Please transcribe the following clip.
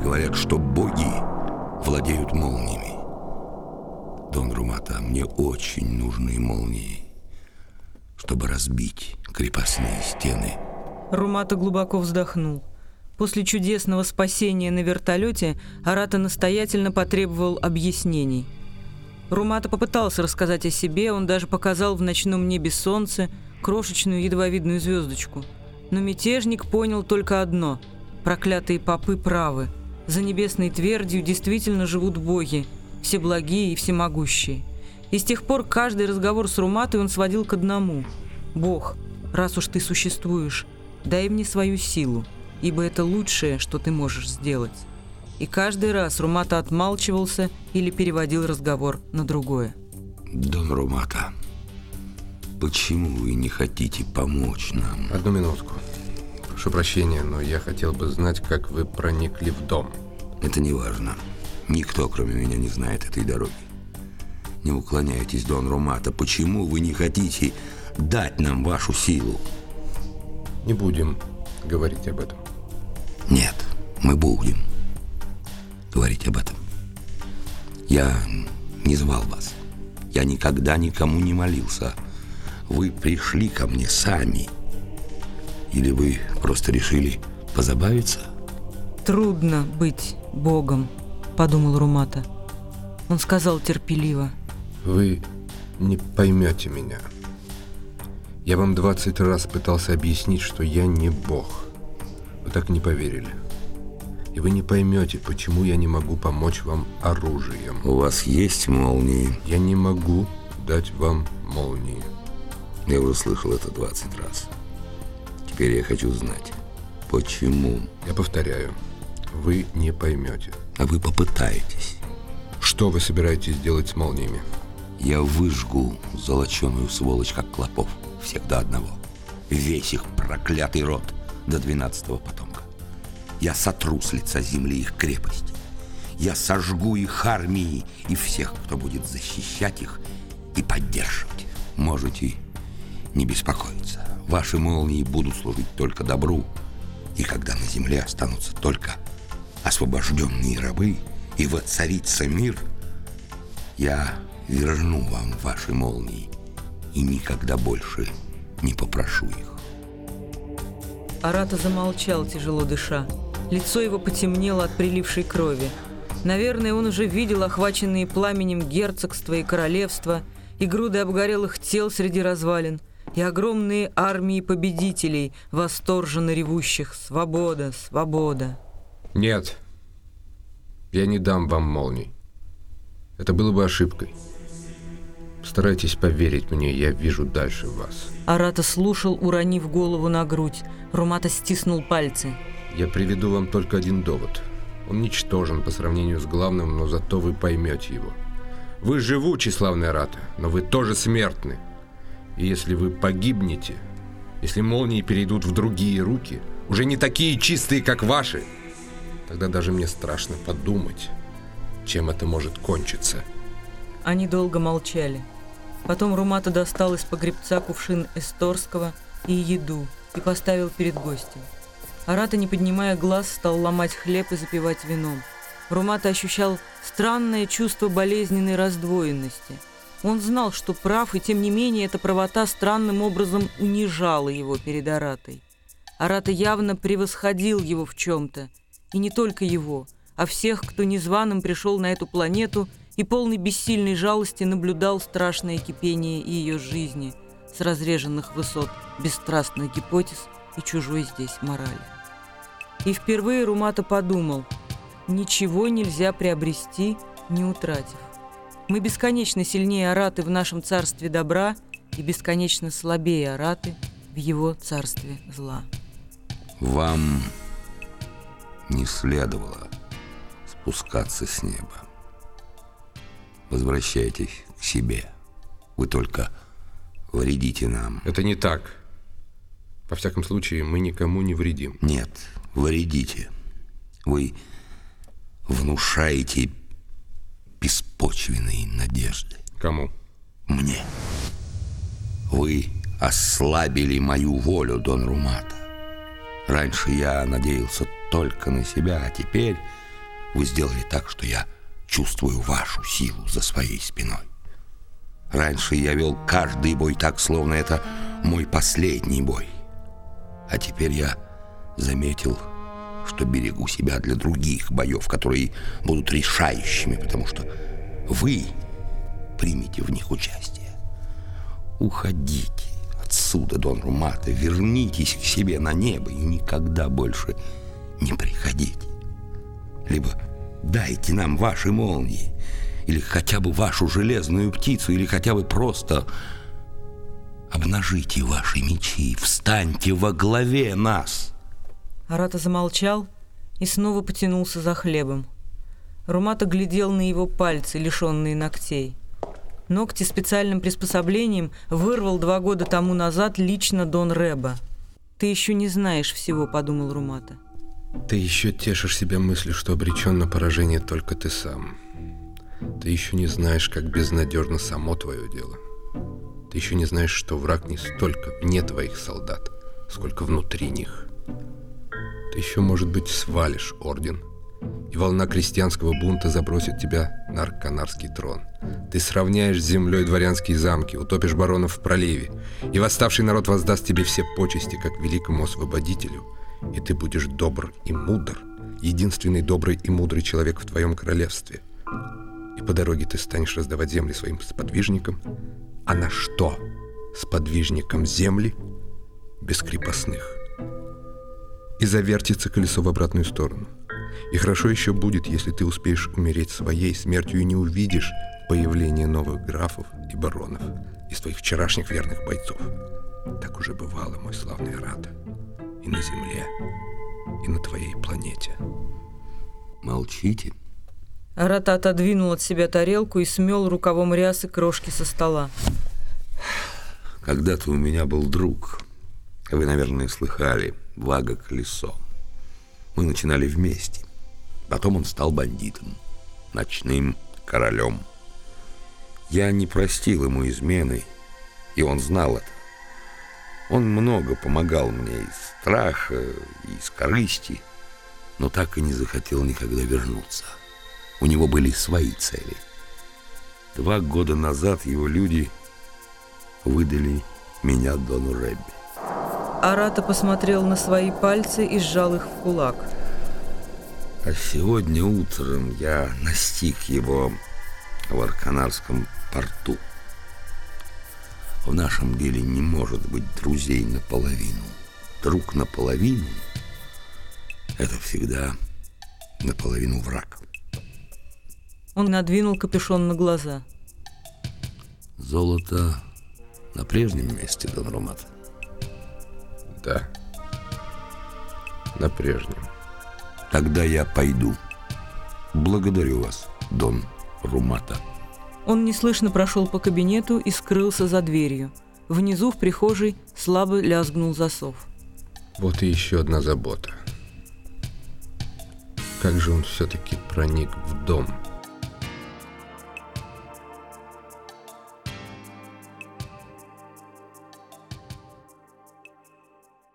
говорят, что боги владеют молниями. Дон Румата, мне очень нужны молнии, чтобы разбить крепостные стены. Румата глубоко вздохнул. После чудесного спасения на вертолете Арата настоятельно потребовал объяснений. Румата попытался рассказать о себе, он даже показал в ночном небе солнце, крошечную едва видную звездочку. Но мятежник понял только одно – проклятые попы правы. За небесной твердью действительно живут боги, всеблагие и всемогущие. И с тех пор каждый разговор с Руматой он сводил к одному: «Бог, раз уж ты существуешь, дай мне свою силу, ибо это лучшее, что ты можешь сделать». И каждый раз Румата отмалчивался или переводил разговор на другое. Дон Румата, почему вы не хотите помочь нам? Одну минутку. Прошу прощения, но я хотел бы знать, как вы проникли в дом. Это не важно. Никто, кроме меня, не знает этой дороги. Не уклоняйтесь, Дон Румата. Почему вы не хотите дать нам вашу силу? Не будем говорить об этом. Нет, мы будем говорить об этом. Я не звал вас. Я никогда никому не молился. Вы пришли ко мне сами. Или вы просто решили позабавиться? «Трудно быть Богом», — подумал Румата. Он сказал терпеливо: «Вы не поймете меня. Я вам 20 раз пытался объяснить, что я не Бог. Вы так и не поверили. И вы не поймете, почему я не могу помочь вам оружием. У вас есть молнии? Я не могу дать вам молнии». Я уже слышал это 20 раз. Теперь я хочу знать, почему. Я повторяю, вы не поймете. А вы попытаетесь. Что вы собираетесь делать с молниями? Я выжгу золоченую сволочь, как клопов, всех до одного. Весь их проклятый род до 12-го потомка. Я сотру с лица земли их крепости. Я сожгу их армии и всех, кто будет защищать их и поддерживать. Можете не беспокоиться. Ваши молнии будут служить только добру. И когда на земле останутся только освобожденные рабы и воцарится мир, я верну вам ваши молнии и никогда больше не попрошу их. Арата замолчал, тяжело дыша. Лицо его потемнело от прилившей крови. Наверное, он уже видел охваченные пламенем герцогства и королевства, и груды обгорелых тел среди развалин, и огромные армии победителей, восторженно ревущих: «Свобода! Свобода!» Нет, я не дам вам молний. Это было бы ошибкой. Постарайтесь поверить мне, я вижу дальше вас. Арата слушал, уронив голову на грудь. Румата стиснул пальцы. Я приведу вам только один довод. Он ничтожен по сравнению с главным, но зато вы поймете его. Вы живучи, славный Арата, но вы тоже смертны. И если вы погибнете, если молнии перейдут в другие руки, уже не такие чистые, как ваши, тогда даже мне страшно подумать, чем это может кончиться. Они долго молчали. Потом Румата достал из погребца кувшин эсторского и еду и поставил перед гостем. Арата, не поднимая глаз, стал ломать хлеб и запивать вином. Румата ощущал странное чувство болезненной раздвоенности. Он знал, что прав, и тем не менее эта правота странным образом унижала его перед Аратой. Арата явно превосходил его в чем-то. И не только его, а всех, кто незваным пришел на эту планету и полный бессильной жалости наблюдал страшное кипение ее жизни с разреженных высот бесстрастных гипотез и чужой здесь морали. И впервые Румата подумал: ничего нельзя приобрести, не утратив. Мы бесконечно сильнее Араты в нашем царстве добра и бесконечно слабее Араты в его царстве зла. Вам не следовало спускаться с неба. Возвращайтесь к себе. Вы только вредите нам. Это не так. Во всяком случае, мы никому не вредим. Нет, вредите. Вы внушаете беспочвенные надежды. Кому? Мне. Вы ослабили мою волю, Дон Румата. Раньше я надеялся только на себя, а теперь Вы сделали так, что я чувствую вашу силу за своей спиной. Раньше я вел каждый бой так, словно это мой последний бой. А теперь я заметил, что берегу себя для других боев, которые будут решающими, потому что вы примете в них участие. Уходите отсюда, Дон Румата, вернитесь к себе на небо и никогда больше не приходите. Либо дайте нам ваши молнии, или хотя бы вашу железную птицу, или хотя бы просто обнажите ваши мечи, встаньте во главе нас. Арата замолчал и снова потянулся за хлебом. Румата глядел на его пальцы, лишенные ногтей. Ногти специальным приспособлением вырвал 2 года тому назад лично Дон Реба. «Ты еще не знаешь всего», — подумал Румата. Ты еще тешишь себя мыслью, что обречен на поражение только ты сам. Ты еще не знаешь, как безнадежно само твое дело. Ты еще не знаешь, что враг не столько вне твоих солдат, сколько внутри них. Ты еще, может быть, свалишь орден, и волна крестьянского бунта забросит тебя на Арканарский трон. Ты сравняешь с землей дворянские замки, утопишь баронов в проливе, и восставший народ воздаст тебе все почести, как великому освободителю, и ты будешь добр и мудр, единственный добрый и мудрый человек в твоем королевстве. И по дороге ты станешь раздавать земли своим сподвижникам. А на что сподвижникам земли без крепостных? И завертится колесо в обратную сторону. И хорошо еще будет, если ты успеешь умереть своей смертью и не увидишь появления новых графов и баронов из твоих вчерашних верных бойцов. Так уже бывало, мой славный Арата, и на земле, и на твоей планете. Молчите. Арата отодвинул от себя тарелку и смел рукавом рясы крошки со стола. Когда-то у меня был друг. Вы, наверное, слыхали, Вага Колесо. Мы начинали вместе. Потом он стал бандитом, ночным королем. Я не простил ему измены, и он знал это. Он много помогал мне из страха, из корысти, но так и не захотел никогда вернуться. У него были свои цели. 2 года назад его люди выдали меня Дону Ребби. Арата посмотрел на свои пальцы и сжал их в кулак. А сегодня утром я настиг его в Арканарском порту. В нашем деле не может быть друзей наполовину. Друг наполовину — это всегда наполовину враг. Он надвинул капюшон на глаза. Золото на прежнем месте, Дон Румата? Да, на прежнем. Тогда я пойду. Благодарю вас, Дон Румата. Он неслышно прошел по кабинету и скрылся за дверью. Внизу в прихожей слабо лязгнул засов. Вот и еще одна забота. Как же он все-таки проник в дом?